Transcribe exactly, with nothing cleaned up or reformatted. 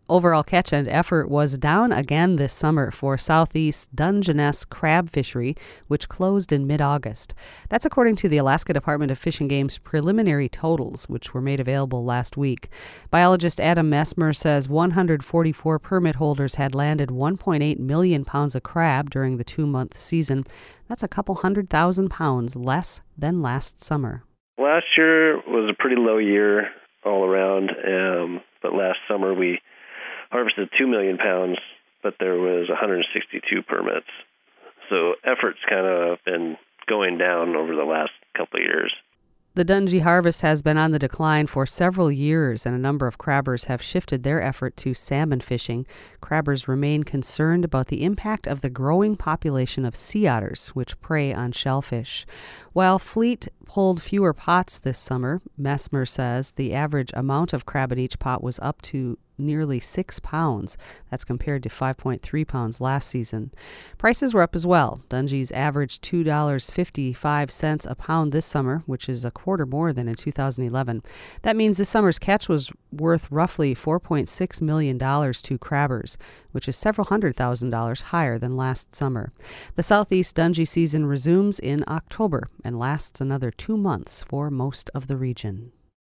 Overall catch and effort was down again this summer for Southeast Dungeness crab fishery, which closed in mid-August. That's according to the Alaska Department of Fish and Game's preliminary totals, which were made available last week. Biologist Adam Messmer says one hundred forty-four permit holders had landed one point eight million pounds of crab during the two-month season. That's a couple hundred thousand pounds less than last summer. Last year was a pretty low year all around, um, but last summer we harvested two million pounds, but there was one hundred sixty-two permits. So effort's kind of been going down over the last couple of years. The Dungeness harvest has been on the decline for several years, and a number of crabbers have shifted their effort to salmon fishing. Crabbers remain concerned about the impact of the growing population of sea otters, which prey on shellfish. While Fleet pulled fewer pots this summer, Messmer says the average amount of crab in each pot was up to nearly six pounds. That's compared to five point three pounds last season. Prices were up as well. Dungeness averaged two dollars and fifty-five cents a pound this summer, which is a quarter more than in two thousand eleven. That means this summer's catch was worth roughly four point six million dollars to crabbers, which is several hundred thousand dollars higher than last summer. The Southeast Dungeness season resumes in October and lasts another two months for most of the region.